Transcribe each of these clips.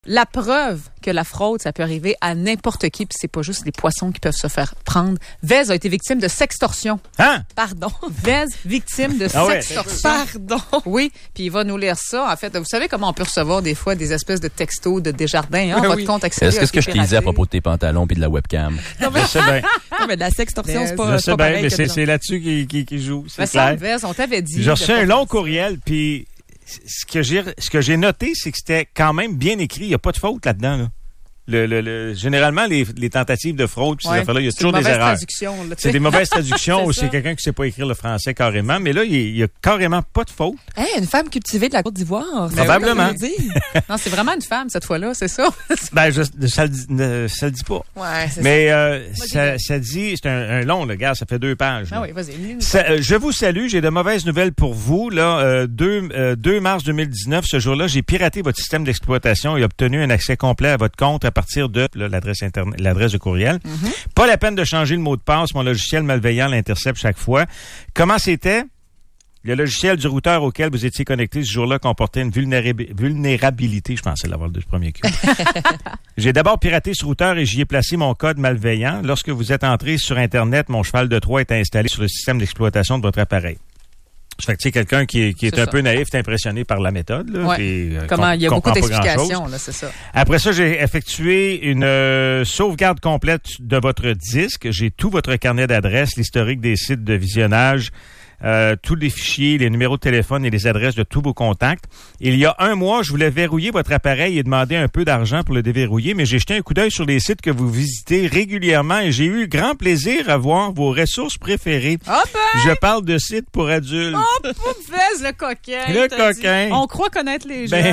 La preuve que la fraude, ça peut arriver à n'importe qui, puis c'est pas juste les poissons qui peuvent se faire prendre. Vez a été victime de sextorsion. Hein? Pardon. Vez, victime de sextorsion. Pardon. Oui, puis il va nous lire ça. En fait, vous savez comment on peut recevoir des fois des espèces de textos de Desjardins, hein? Votre compte accéléré. Est-ce que je t'ai dit à propos de tes pantalons puis de la webcam? Non, mais je sais bien. Non, mais de la sextorsion, c'est pas, Je sais pas bien, pareil. mais que c'est là-dessus qu'il joue. C'est ça, clair. Vez, on t'avait dit. J'ai reçu un long courriel, puis ce que j'ai noté, c'est que c'était quand même bien écrit. Il n'y a pas de faute là-dedans, là. Généralement, les tentatives de fraude, puis ces affaires-là, il y a toujours des erreurs. C'est des mauvaises traductions ou c'est quelqu'un qui ne sait pas écrire le français carrément. Mais là, il y a carrément pas de faute. Hey, une femme cultivée de la Côte d'Ivoire. Probablement. Non, c'est vraiment une femme cette fois-là, c'est ça? Ben, ça le dit pas. Ouais, c'est mais ça dit, c'est un long, le gars, ça fait 2 pages. Ah oui, vas-y. Je vous salue, j'ai de mauvaises nouvelles pour vous. Là, 2 mars 2019, ce jour-là, j'ai piraté votre système d'exploitation et obtenu un accès complet à votre compte à partir de l'adresse de courriel. Mm-hmm. Pas la peine de changer le mot de passe. Mon logiciel malveillant l'intercepte chaque fois. Comment c'était? Le logiciel du routeur auquel vous étiez connecté ce jour-là comportait une vulnérabilité. Je pensais l'avoir du premier coup. J'ai d'abord piraté ce routeur et j'y ai placé mon code malveillant. Lorsque vous êtes entré sur Internet, mon cheval de Troie est installé sur le système d'exploitation de votre appareil. Fait que tu sais, quelqu'un qui est un peu naïf, est impressionné par la méthode. Là, ouais. Puis, comment il y a beaucoup d'explications, là, c'est ça. Après ça, j'ai effectué une sauvegarde complète de votre disque. J'ai tout votre carnet d'adresses, l'historique des sites de visionnage, tous les fichiers, les numéros de téléphone et les adresses de tous vos contacts. Il y a 1 mois, je voulais verrouiller votre appareil et demander un peu d'argent pour le déverrouiller, mais j'ai jeté un coup d'œil sur les sites que vous visitez régulièrement et j'ai eu grand plaisir à voir vos ressources préférées. Oh ben! Je parle de sites pour adultes. Oh, Poufesse, le coquin! Le coquin! On croit connaître les gens.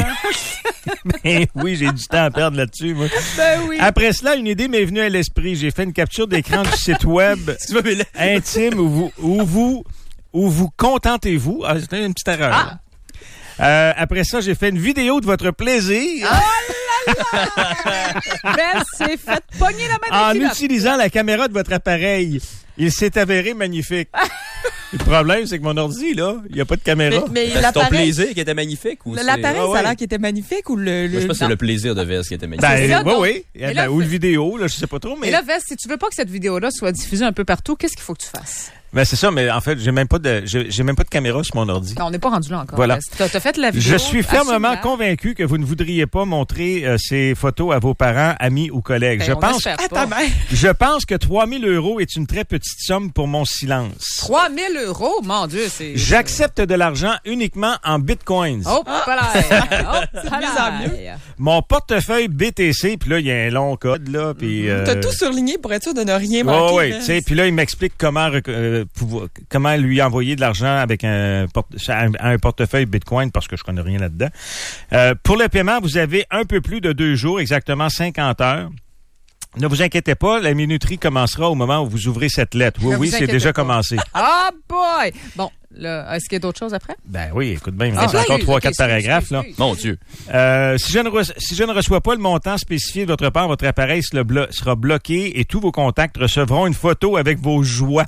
Ben oui, j'ai du temps à perdre là-dessus, moi. Ben oui. Après cela, une idée m'est venue à l'esprit. J'ai fait une capture d'écran du site web intime où vous contentez-vous. Ah, c'était une petite erreur. Après ça, j'ai fait une vidéo de votre plaisir. Oh là là! Ben, c'est fait pogner la main en utilisant la caméra de votre appareil. Il s'est avéré magnifique. Le problème, c'est que mon ordi, là, il n'y a pas de caméra. Mais c'est ton plaisir qui était magnifique ou l'appareil, ça a l'air qui était magnifique ou le... Moi, je pense que c'est le plaisir de Vez qui était magnifique. Ben, oui. Ou le vidéo, là, je sais pas trop. Mais et là, Vez, si tu veux pas que cette vidéo-là soit diffusée un peu partout, qu'est-ce qu'il faut que tu fasses? Ben c'est ça, mais en fait, j'ai même pas de caméra sur mon ordi. Non, on n'est pas rendu là encore. Voilà. T'as fait la vidéo. Je suis fermement convaincu que vous ne voudriez pas montrer ces photos à vos parents, amis ou collègues. Ben, je pense que 3 000 € est une très petite somme pour mon silence. 3 000 €? Mon Dieu, c'est... J'accepte de l'argent uniquement en bitcoins. Oh, pas là. Mon portefeuille BTC, puis là, il y a un long code, là, puis... T'as tout surligné pour être sûr de ne rien manquer. Oui, tu sais, puis là, il m'explique comment lui envoyer de l'argent avec un portefeuille Bitcoin parce que je connais rien là-dedans. Pour le paiement, vous avez un peu plus de 2 jours, exactement 50 heures. Ne vous inquiétez pas, la minuterie commencera au moment où vous ouvrez cette lettre. Oui, c'est déjà commencé. Ah boy! Bon, là, est-ce qu'il y a d'autres choses après? Ben oui, écoute bien, il me reste encore 3-4 paragraphes. Là. Mon Dieu. Si je ne reçois pas le montant spécifié de votre part, votre appareil sera bloqué et tous vos contacts recevront une photo avec vos joies.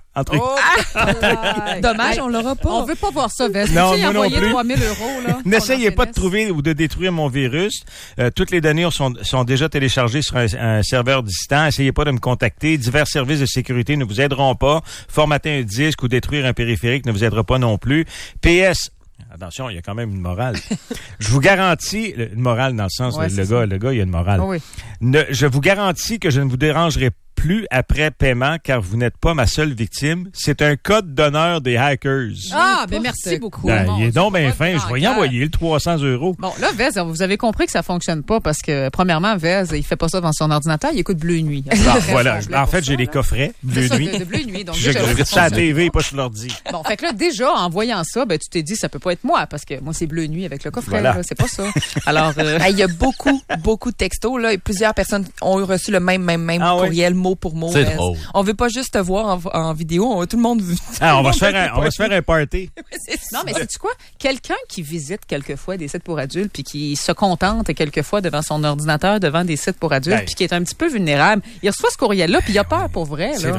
Dommage, on l'aura pas. On veut pas voir ça, Vez. Non, moi non plus. 3 000 €, là. N'essayez pas de trouver ou de détruire mon virus. Toutes les données sont déjà téléchargées sur un serveur distant. Essayez pas de me contacter. Divers services de sécurité ne vous aideront pas. Formater un disque ou détruire un périphérique ne vous aidera pas non plus. PS, attention, il y a quand même une morale. Je vous garantis, une morale dans le sens, le gars, il y a une morale. Oui. Je vous garantis que je ne vous dérangerai plus après paiement car vous n'êtes pas ma seule victime. C'est un code d'honneur des hackers. Ah, ben merci beaucoup. Ben, il est donc bien fin. Je vais y envoyer le 300 €. Bon, là, Vez, vous avez compris que ça fonctionne pas parce que, premièrement, Vez, il fait pas ça dans son ordinateur, il écoute Bleu Nuit. Voilà. En fait, j'ai des coffrets Bleu Nuit. De Bleu Nuit. Donc, je regarde ça à la TV, pas sur l'ordi. Bon, fait que là, déjà, en voyant ça, ben, tu t'es dit, ça peut pas être moi parce que moi, c'est Bleu Nuit avec le coffret. Voilà. Là, c'est pas ça. Alors, il y a beaucoup de textos, là, et plusieurs personnes ont reçu le même courriel, mot pour mot. C'est drôle. On veut pas juste te voir en vidéo, tout le monde veut. On va se faire un party. Non, mais sais-tu quoi? Quelqu'un qui visite quelquefois des sites pour adultes puis qui se contente quelquefois devant son ordinateur, devant des sites pour adultes puis qui est un petit peu vulnérable, il reçoit ce courriel-là puis il a peur pour vrai. C'est là. vrai.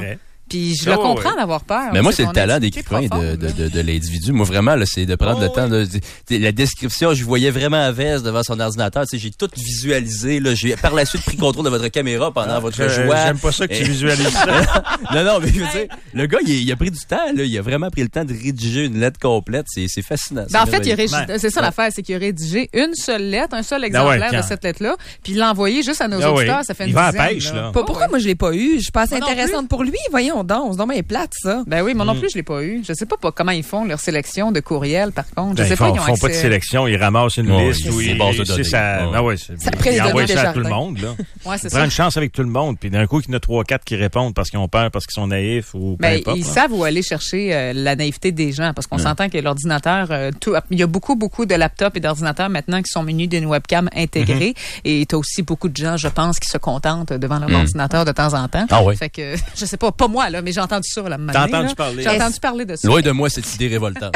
Puis je le comprends d'avoir peur. Mais moi, c'est le talent d'écrivain de l'individu. Moi, vraiment, là, c'est de prendre le temps la description. Je voyais vraiment Vez devant son ordinateur. Tu sais, j'ai tout visualisé. Là, j'ai par la suite pris contrôle de votre caméra pendant votre joie. J'aime pas ça que tu visualises ça. non, mais je veux dire, le gars, il a pris du temps. Là, il a vraiment pris le temps de rédiger une lettre complète. C'est fascinant. En fait, c'est ça l'affaire, c'est qu'il a rédigé une seule lettre, un seul exemplaire de cette lettre-là, puis il l'a envoyé juste à nos auditeurs. Ça fait une dizaine. Il va à la pêche, là. Pourquoi moi je l'ai pas eu? Je suis pas assez intéressante pour lui. Voyons donc, c'est bien plate, ça. Ben oui, moi non plus, je l'ai pas eu. Je sais pas comment ils font leur sélection de courriels, par contre. Je sais pas, ils font pas de sélection, ils ramassent une liste où ils basent de données. Ils envoient ça à tout le monde, là. Ouais, c'est ça. Prends une chance avec tout le monde, puis d'un coup, il y en a 3-4 qui répondent parce qu'ils ont peur, parce qu'ils sont naïfs ou peu importe. Ils savent où aller chercher la naïveté des gens, parce qu'on s'entend que l'ordinateur, il y a beaucoup de laptops et d'ordinateurs maintenant qui sont munis d'une webcam intégrée, et t'as aussi beaucoup de gens, je pense, qui se contentent devant leur ordinateur de temps en temps. Ah oui. Fait que, je sais pas moi, là, mais j'ai entendu ça, là. T'as entendu parler? J'ai entendu parler de ça. Loin de moi, cette idée révoltante.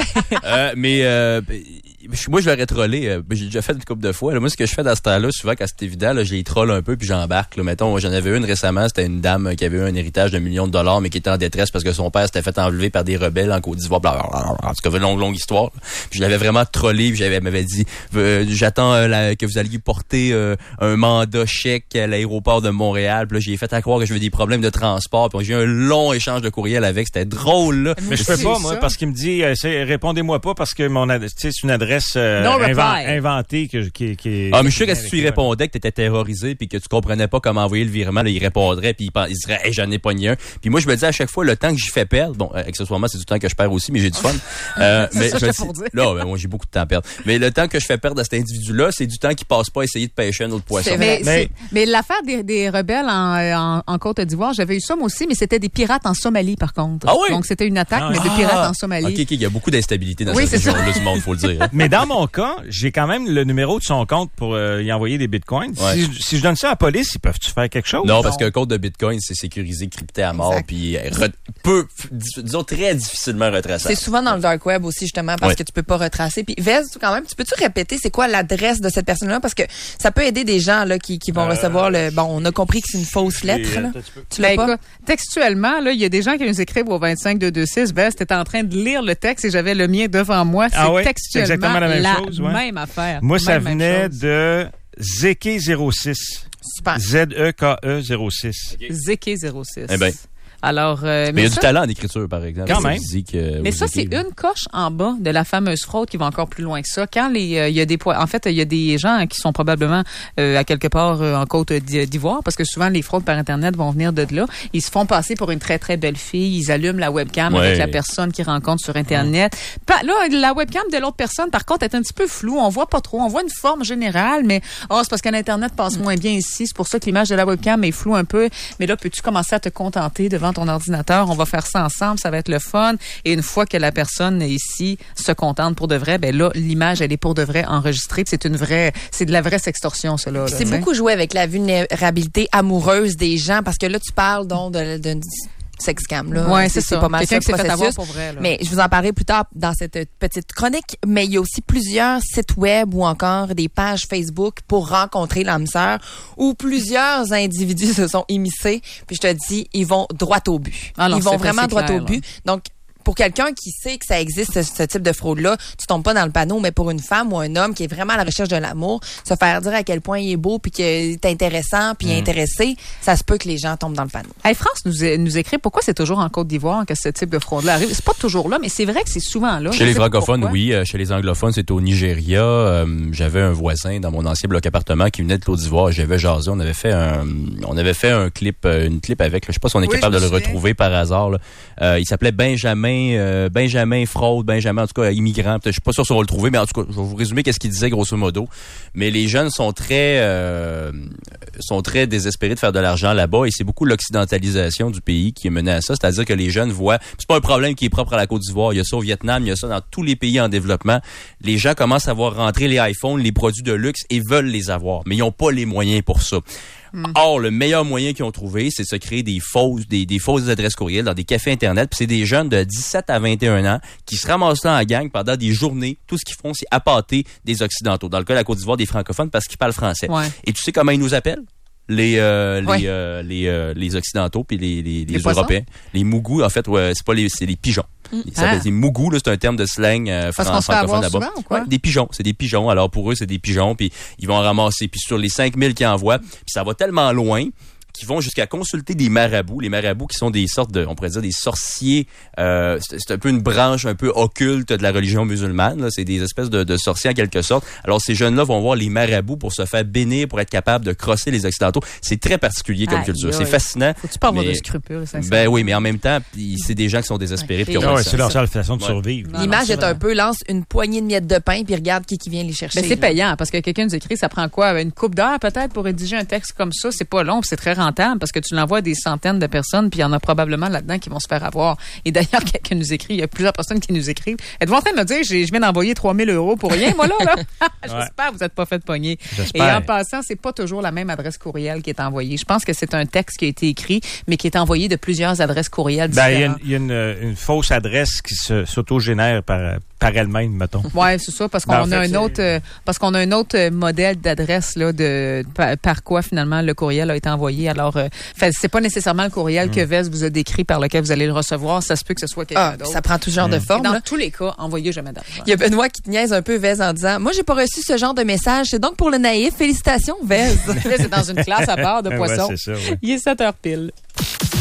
Moi, je l'aurais trollé. J'ai déjà fait une couple de fois. Là, moi, ce que je fais dans ce temps-là, souvent, quand c'est évident, là, je les troll un peu puis j'embarque. Là. Mettons, j'en avais une récemment, c'était une dame qui avait eu un héritage de millions de dollars, mais qui était en détresse parce que son père s'était fait enlever par des rebelles en Côte d'Ivoire. En tout cas, longue histoire. Puis je l'avais vraiment trollé. Puis elle m'avait dit, j'attends que vous alliez porter un mandat chèque à l'aéroport de Montréal. Puis là, j'ai fait à croire que j'avais des problèmes de transport. Puis j'ai eu un long échange de courriel avec. C'était drôle, là. Mais je peux pas, moi, parce qu'il me dit, répondez-moi pas parce que c'est une adresse inventée qui est... Ah, mais je suis sûr que si tu lui répondais que t'étais terrorisé puis que tu comprenais pas comment envoyer le virement, là, il répondrait puis il dirait, hey, j'en ai pas ni un. Puis moi, je me dis à chaque fois, le temps que j'y fais perdre, bon, accessoirement, c'est du temps que je perds aussi, mais j'ai du fun. Mais ça, je dis, là, moi, j'ai beaucoup de temps à perdre. Mais le temps que je fais perdre à cet individu-là, c'est du temps qui passe pas à essayer de pêcher un autre poisson. Mais l'affaire des rebelles en Côte d'Ivoire, j'avais eu ça moi aussi, mais c'était des pirates en Somalie, par contre. Ah oui? Donc, c'était une attaque, mais de pirates en Somalie. OK, il y a beaucoup d'instabilité dans cette région-là du monde, faut le dire. Mais dans mon cas, j'ai quand même le numéro de son compte pour y envoyer des bitcoins. Ouais. Si je donne ça à la police, ils peuvent-tu faire quelque chose? Non, parce qu'un compte de bitcoin, c'est sécurisé, crypté à mort, puis disons, très difficilement retraçable. C'est souvent dans le dark web aussi, justement, parce que tu peux pas retracer. Puis Vez, quand même, tu peux-tu répéter c'est quoi l'adresse de cette personne-là? Parce que ça peut aider des gens là qui vont recevoir on a compris que c'est une fausse lettre. Là. Tu l'as pas? Textuellement, là, il y a des gens qui nous écrivent au 25226. Vez, t'étais en train de lire le texte et j'avais le mien devant moi. C'est textuellement exactement la même chose. Même affaire. Moi, ça venait de Zeke06. Super. Zeke 06. Zeke 06. Eh bien. Alors, mais il y a du talent d'écriture, par exemple. Quand même. Mais ça, c'est une coche en bas de la fameuse fraude qui va encore plus loin que ça. Quand il y a il y a des gens qui sont probablement à quelque part en Côte d'Ivoire, parce que souvent les fraudes par Internet vont venir de là. Ils se font passer pour une très très belle fille. Ils allument la webcam avec la personne qu'ils rencontrent sur Internet. Là, la webcam de l'autre personne, par contre, est un petit peu floue. On voit pas trop. On voit une forme générale, mais c'est parce qu'un Internet passe moins bien ici. C'est pour ça que l'image de la webcam est floue un peu. Mais là, peux-tu commencer à te contenter devant ton ordinateur, on va faire ça ensemble, ça va être le fun. Et une fois que la personne ici se contente pour de vrai, ben là, l'image, elle est pour de vrai enregistrée. C'est de la vraie sextorsion, cela. C'est beaucoup joué avec la vulnérabilité amoureuse des gens, parce que là, tu parles donc de sexcam, là. Ouais, c'est ça. Pas mal ça, le processus. Fait avoir pour vrai, là. Mais je vous en parlerai plus tard dans cette petite chronique. Mais il y a aussi plusieurs sites web ou encore des pages Facebook pour rencontrer l'âme sœur où plusieurs individus se sont immiscés. Puis je te dis, ils vont droit au but. Alors, ils vont vraiment droit au but. Là. Donc, pour quelqu'un qui sait que ça existe, ce type de fraude-là, tu tombes pas dans le panneau, mais pour une femme ou un homme qui est vraiment à la recherche de l'amour, se faire dire à quel point il est beau puis qu'il est intéressant puis intéressé, ça se peut que les gens tombent dans le panneau. Hey, France nous écrit pourquoi c'est toujours en Côte d'Ivoire que ce type de fraude-là arrive. C'est pas toujours là, mais c'est vrai que c'est souvent là. Chez les francophones, oui. Chez les anglophones, c'est au Nigeria. J'avais un voisin dans mon ancien bloc appartement qui venait de Côte d'Ivoire. J'avais jasé. On avait fait un clip, une clip avec. Là. Je sais pas si on est capable de le retrouver par hasard. Là. Il s'appelait Benjamin fraude, Benjamin, en tout cas, immigrant. Je suis pas sûr si on va le trouver, mais en tout cas, je vais vous résumer qu'est-ce qu'il disait grosso modo. Mais les jeunes sont très désespérés de faire de l'argent là-bas et c'est beaucoup l'occidentalisation du pays qui est menée à ça. C'est-à-dire que les jeunes voient, c'est pas un problème qui est propre à la Côte d'Ivoire. Il y a ça au Vietnam, il y a ça dans tous les pays en développement. Les gens commencent à voir rentrer les iPhones, les produits de luxe et veulent les avoir, mais ils n'ont pas les moyens pour ça. Or, le meilleur moyen qu'ils ont trouvé, c'est de se créer des fausses adresses courriel dans des cafés Internet. Puis c'est des jeunes de 17 à 21 ans qui se ramassent là en gang pendant des journées. Tout ce qu'ils font, c'est appâter des Occidentaux. Dans le cas de la Côte d'Ivoire, des francophones parce qu'ils parlent français. Ouais. Et tu sais comment ils nous appellent? les Occidentaux puis les Européens. Les mougous, en fait, c'est les pigeons. Ça s'appelle des mougous, là, c'est un terme de slang francophone là-bas. Souvent, ou quoi? Ouais, des pigeons, c'est des pigeons. Alors pour eux, c'est des pigeons, puis ils vont en ramasser. Puis sur les 5000 qu'ils envoient, puis ça va tellement loin qui vont jusqu'à consulter des marabouts. Les marabouts qui sont des sortes de, on pourrait dire, des sorciers. C'est un peu une branche un peu occulte de la religion musulmane. Là. C'est des espèces de sorciers en quelque sorte. Alors ces jeunes-là vont voir les marabouts pour se faire bénir, pour être capables de crosser les Occidentaux. C'est très particulier comme culture. C'est fascinant. Faut-tu pas avoir de scrupules, sincèrement? Ben oui, mais en même temps, c'est des gens qui sont désespérés. C'est leur seule façon de survivre. L'image est un peu, lance une poignée de miettes de pain puis regarde qui vient les chercher. Ben, c'est payant parce que quelqu'un nous écrit, ça prend quoi? Une couple d'heures peut-être pour rédiger un texte comme ça. C'est pas long, c'est très rentable parce que tu l'envoies à des centaines de personnes puis il y en a probablement là-dedans qui vont se faire avoir. Et d'ailleurs, quelqu'un nous écrit, il y a plusieurs personnes qui nous écrivent. Êtes-vous en train de me dire, je viens d'envoyer 3000 € pour rien, moi là? J'espère que vous n'êtes pas fait pogner. Et en passant, c'est pas toujours la même adresse courriel qui est envoyée. Je pense que c'est un texte qui a été écrit, mais qui est envoyé de plusieurs adresses courriels différentes. Il y a une fausse adresse qui s'autogénère par elle-même, mettons. Ouais, c'est ça, parce qu'on a un autre modèle d'adresse là par quoi finalement le courriel a été envoyé. Alors, c'est pas nécessairement le courriel que Vez vous a décrit par lequel vous allez le recevoir. Ça se peut que ce soit quelqu'un d'autre. Ça prend tout genre de forme. Dans tous les cas, envoyez jamais d'argent. Il y a Benoît qui te niaise un peu Vez en disant, moi j'ai pas reçu ce genre de message. C'est donc pour le naïf. Félicitations Vez. C'est dans une classe à part de poissons. Ouais, c'est ça, ouais. Il est 7h pile.